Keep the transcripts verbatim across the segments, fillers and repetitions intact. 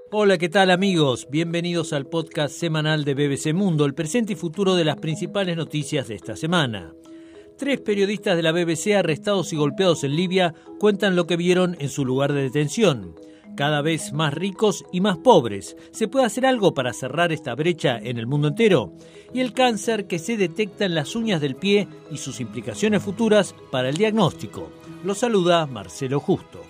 Hola, ¿qué tal amigos? Bienvenidos al podcast semanal de B B C Mundo, el presente y futuro de las principales noticias de esta semana. Tres periodistas de la B B C arrestados y golpeados en Libia cuentan lo que vieron en su lugar de detención. Cada vez más ricos y más pobres. ¿Se puede hacer algo para cerrar esta brecha en el mundo entero? Y el cáncer que se detecta en las uñas del pie y sus implicaciones futuras para el diagnóstico. Los saluda Marcelo Justo.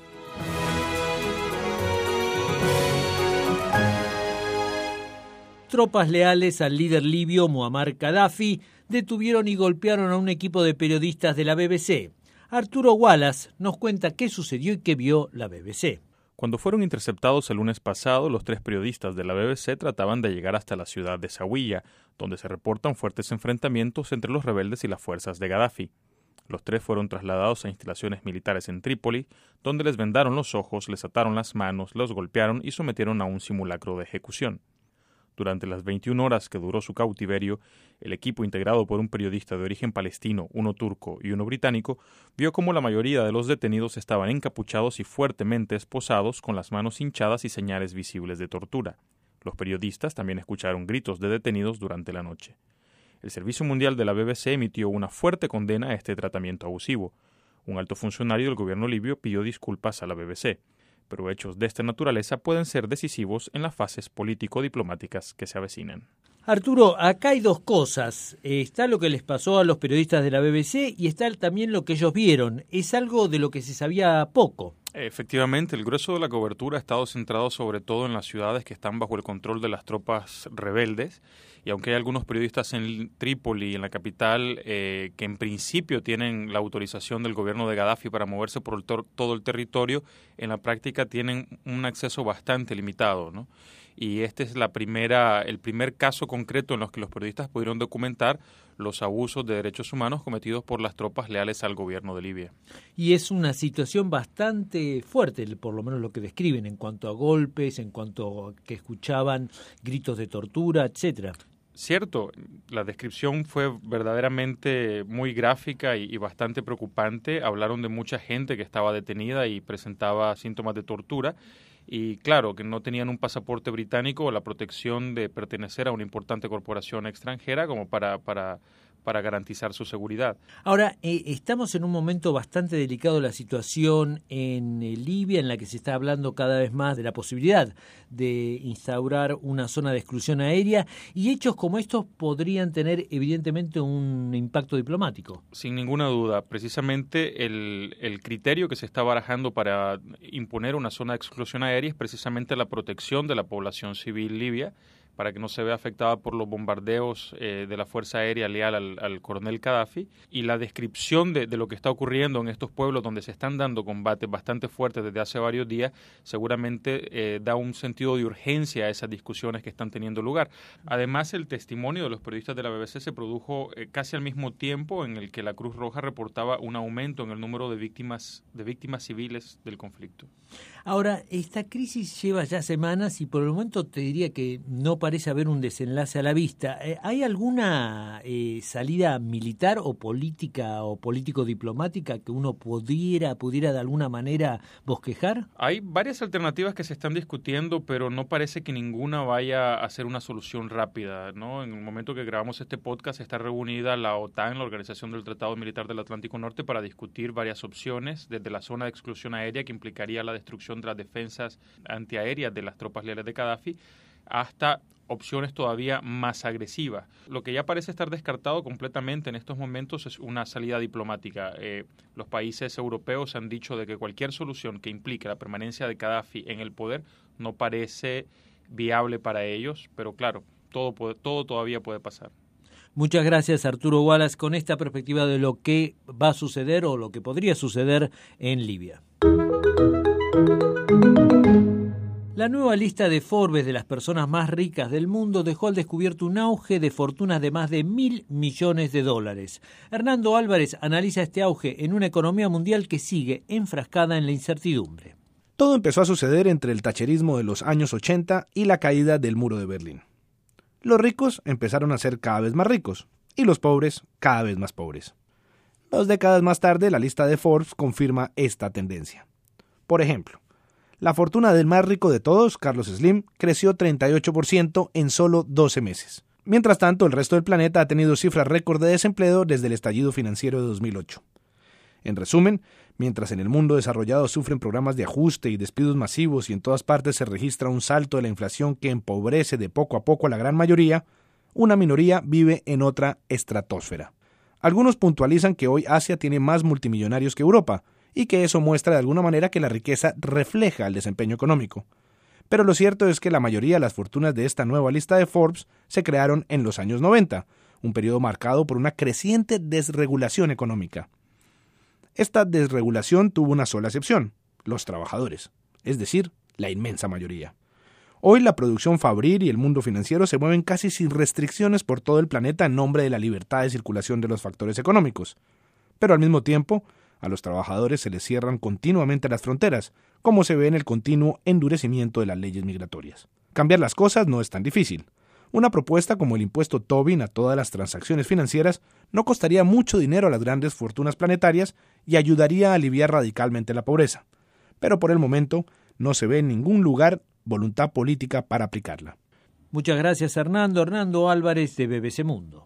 Tropas leales al líder libio Muammar Gaddafi detuvieron y golpearon a un equipo de periodistas de la B B C. Arturo Wallace nos cuenta qué sucedió y qué vio la B B C. Cuando fueron interceptados el lunes pasado, los tres periodistas de la B B C trataban de llegar hasta la ciudad de Zawiya, donde se reportan fuertes enfrentamientos entre los rebeldes y las fuerzas de Gaddafi. Los tres fueron trasladados a instalaciones militares en Trípoli, donde les vendaron los ojos, les ataron las manos, los golpearon y sometieron a un simulacro de ejecución. Durante las veintiuna horas que duró su cautiverio, el equipo integrado por un periodista de origen palestino, uno turco y uno británico, vio cómo la mayoría de los detenidos estaban encapuchados y fuertemente esposados con las manos hinchadas y señales visibles de tortura. Los periodistas también escucharon gritos de detenidos durante la noche. El Servicio Mundial de la B B C emitió una fuerte condena a este tratamiento abusivo. Un alto funcionario del gobierno libio pidió disculpas a la B B C. Pero hechos de esta naturaleza pueden ser decisivos en las fases político-diplomáticas que se avecinan. Arturo, acá hay dos cosas. Está lo que les pasó a los periodistas de la B B C y está también lo que ellos vieron. Es algo de lo que se sabía poco. Efectivamente, el grueso de la cobertura ha estado centrado sobre todo en las ciudades que están bajo el control de las tropas rebeldes, y aunque hay algunos periodistas en Trípoli, en la capital, eh, que en principio tienen la autorización del gobierno de Gaddafi para moverse por el tor- todo el territorio, en la práctica tienen un acceso bastante limitado, ¿no? Y este es la primera, el primer caso concreto en los que los periodistas pudieron documentar los abusos de derechos humanos cometidos por las tropas leales al gobierno de Libia. Y es una situación bastante fuerte, por lo menos lo que describen, en cuanto a golpes, en cuanto a que escuchaban gritos de tortura, etcétera. Cierto, la descripción fue verdaderamente muy gráfica y, y bastante preocupante. Hablaron de mucha gente que estaba detenida y presentaba síntomas de tortura. Y claro, que no tenían un pasaporte británico o la protección de pertenecer a una importante corporación extranjera como para, para, para garantizar su seguridad. Ahora, eh, estamos en un momento bastante delicado de la situación en eh, Libia, en la que se está hablando cada vez más de la posibilidad de instaurar una zona de exclusión aérea, y hechos como estos podrían tener evidentemente un impacto diplomático. Sin ninguna duda, precisamente el, el criterio que se está barajando para imponer una zona de exclusión aérea es precisamente la protección de la población civil libia, para que no se vea afectada por los bombardeos eh, de la Fuerza Aérea leal al, al coronel Gaddafi, y la descripción de, de lo que está ocurriendo en estos pueblos donde se están dando combates bastante fuertes desde hace varios días, seguramente eh, da un sentido de urgencia a esas discusiones que están teniendo lugar. Además, el testimonio de los periodistas de la B B C se produjo eh, casi al mismo tiempo en el que la Cruz Roja reportaba un aumento en el número de víctimas, de víctimas civiles del conflicto. Ahora, esta crisis lleva ya semanas y por el momento te diría que no parece haber un desenlace a la vista. ¿Hay alguna eh, salida militar o política o político-diplomática que uno pudiera, pudiera de alguna manera bosquejar? Hay varias alternativas que se están discutiendo, pero no parece que ninguna vaya a ser una solución rápida, ¿no? En el momento que grabamos este podcast está reunida la OTAN, la Organización del Tratado Militar del Atlántico Norte, para discutir varias opciones, desde la zona de exclusión aérea, que implicaría la destrucción de las defensas antiaéreas de las tropas leales de Gaddafi, hasta opciones todavía más agresivas. Lo que ya parece estar descartado completamente en estos momentos es una salida diplomática. Eh, los países europeos han dicho de que cualquier solución que implique la permanencia de Gaddafi en el poder no parece viable para ellos, pero claro, todo, puede, todo todavía puede pasar. Muchas gracias, Arturo Wallace, con esta perspectiva de lo que va a suceder o lo que podría suceder en Libia. La nueva lista de Forbes de las personas más ricas del mundo dejó al descubierto un auge de fortunas de más de mil millones de dólares. Hernando Álvarez analiza este auge en una economía mundial que sigue enfrascada en la incertidumbre. Todo empezó a suceder entre el thatcherismo de los años ochenta y la caída del muro de Berlín. Los ricos empezaron a ser cada vez más ricos y los pobres cada vez más pobres. Dos décadas más tarde, la lista de Forbes confirma esta tendencia. Por ejemplo, La fortuna del más rico de todos, Carlos Slim, creció treinta y ocho por ciento en solo doce meses. Mientras tanto, el resto del planeta ha tenido cifras récord de desempleo desde el estallido financiero de dos mil ocho. En resumen, mientras en el mundo desarrollado sufren programas de ajuste y despidos masivos y en todas partes se registra un salto de la inflación que empobrece de poco a poco a la gran mayoría, una minoría vive en otra estratosfera. Algunos puntualizan que hoy Asia tiene más multimillonarios que Europa y que eso muestra de alguna manera que la riqueza refleja el desempeño económico. Pero lo cierto es que la mayoría de las fortunas de esta nueva lista de Forbes se crearon en los años noventa, un periodo marcado por una creciente desregulación económica. Esta desregulación tuvo una sola excepción: los trabajadores, es decir, la inmensa mayoría. Hoy la producción fabril y el mundo financiero se mueven casi sin restricciones por todo el planeta en nombre de la libertad de circulación de los factores económicos. Pero al mismo tiempo, a los trabajadores se les cierran continuamente las fronteras, como se ve en el continuo endurecimiento de las leyes migratorias. Cambiar las cosas no es tan difícil. Una propuesta como el impuesto Tobin a todas las transacciones financieras no costaría mucho dinero a las grandes fortunas planetarias y ayudaría a aliviar radicalmente la pobreza. Pero por el momento no se ve en ningún lugar voluntad política para aplicarla. Muchas gracias, Hernando. Hernando Álvarez, de B B C Mundo.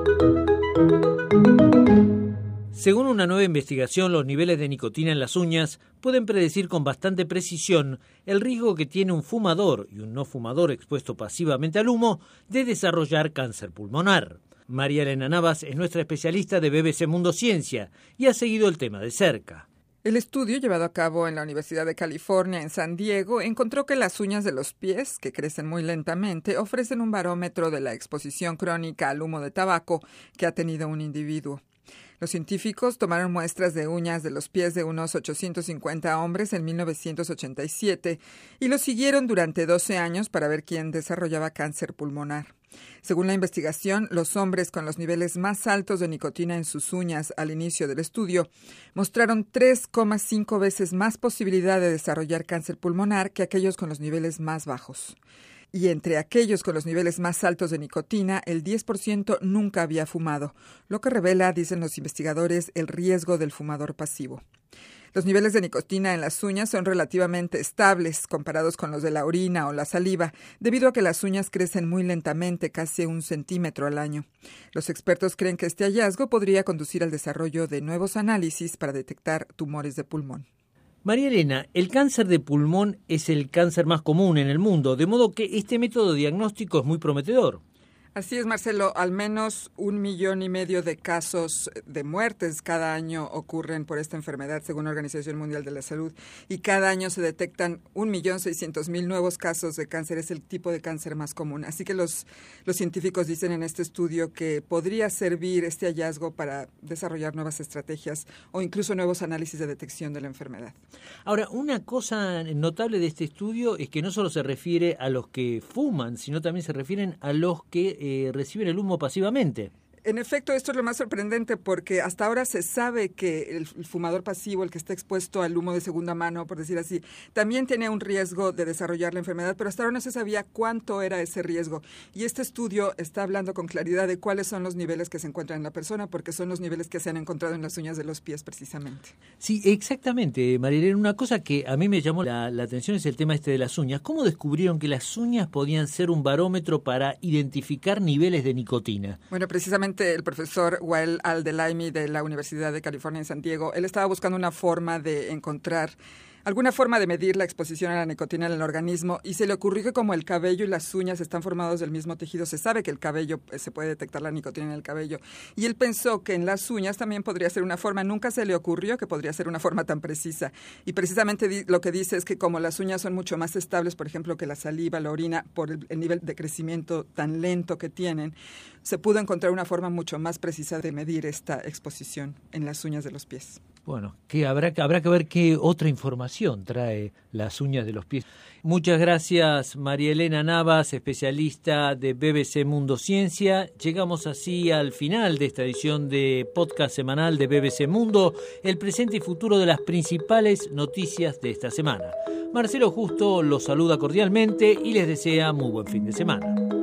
Según una nueva investigación, los niveles de nicotina en las uñas pueden predecir con bastante precisión el riesgo que tiene un fumador y un no fumador expuesto pasivamente al humo de desarrollar cáncer pulmonar. María Elena Navas es nuestra especialista de B B C Mundo Ciencia y ha seguido el tema de cerca. El estudio, llevado a cabo en la Universidad de California en San Diego, encontró que las uñas de los pies, que crecen muy lentamente, ofrecen un barómetro de la exposición crónica al humo de tabaco que ha tenido un individuo. Los científicos tomaron muestras de uñas de los pies de unos ochocientos cincuenta hombres en mil novecientos ochenta y siete y los siguieron durante doce años para ver quién desarrollaba cáncer pulmonar. Según la investigación, los hombres con los niveles más altos de nicotina en sus uñas al inicio del estudio mostraron tres coma cinco veces más posibilidad de desarrollar cáncer pulmonar que aquellos con los niveles más bajos. Y entre aquellos con los niveles más altos de nicotina, el diez por ciento nunca había fumado, lo que revela, dicen los investigadores, el riesgo del fumador pasivo. Los niveles de nicotina en las uñas son relativamente estables comparados con los de la orina o la saliva, debido a que las uñas crecen muy lentamente, casi un centímetro al año. Los expertos creen que este hallazgo podría conducir al desarrollo de nuevos análisis para detectar tumores de pulmón. María Elena, el cáncer de pulmón es el cáncer más común en el mundo, de modo que este método diagnóstico es muy prometedor. Así es, Marcelo. Al menos un millón y medio de casos de muertes cada año ocurren por esta enfermedad, según la Organización Mundial de la Salud. Y cada año se detectan un millón seiscientos mil nuevos casos de cáncer. Es el tipo de cáncer más común. Así que los, los científicos dicen en este estudio que podría servir este hallazgo para desarrollar nuevas estrategias o incluso nuevos análisis de detección de la enfermedad. Ahora, una cosa notable de este estudio es que no solo se refiere a los que fuman, sino también se refieren a los que Eh, reciben el humo pasivamente. En efecto, esto es lo más sorprendente porque hasta ahora se sabe que el fumador pasivo, el que está expuesto al humo de segunda mano, por decir así, también tiene un riesgo de desarrollar la enfermedad, pero hasta ahora no se sabía cuánto era ese riesgo. Y este estudio está hablando con claridad de cuáles son los niveles que se encuentran en la persona, porque son los niveles que se han encontrado en las uñas de los pies precisamente. Sí, exactamente, Marilena. Una cosa que a mí me llamó la, la atención es el tema este de las uñas. ¿Cómo descubrieron que las uñas podían ser un barómetro para identificar niveles de nicotina? Bueno, precisamente el profesor Wael Al-Delaimi de la Universidad de California en San Diego, él estaba buscando una forma de encontrar alguna forma de medir la exposición a la nicotina en el organismo y se le ocurrió que como el cabello y las uñas están formados del mismo tejido, se sabe que el cabello, se puede detectar la nicotina en el cabello. Y él pensó que en las uñas también podría ser una forma, nunca se le ocurrió que podría ser una forma tan precisa. Y precisamente di, lo que dice es que como las uñas son mucho más estables, por ejemplo, que la saliva, la orina, por el, el nivel de crecimiento tan lento que tienen, se pudo encontrar una forma mucho más precisa de medir esta exposición en las uñas de los pies. Bueno, que habrá, habrá que ver qué otra información trae las uñas de los pies. Muchas gracias, María Elena Navas, especialista de B B C Mundo Ciencia. Llegamos así al final de esta edición de podcast semanal de B B C Mundo, el presente y futuro de las principales noticias de esta semana. Marcelo Justo los saluda cordialmente y les desea muy buen fin de semana.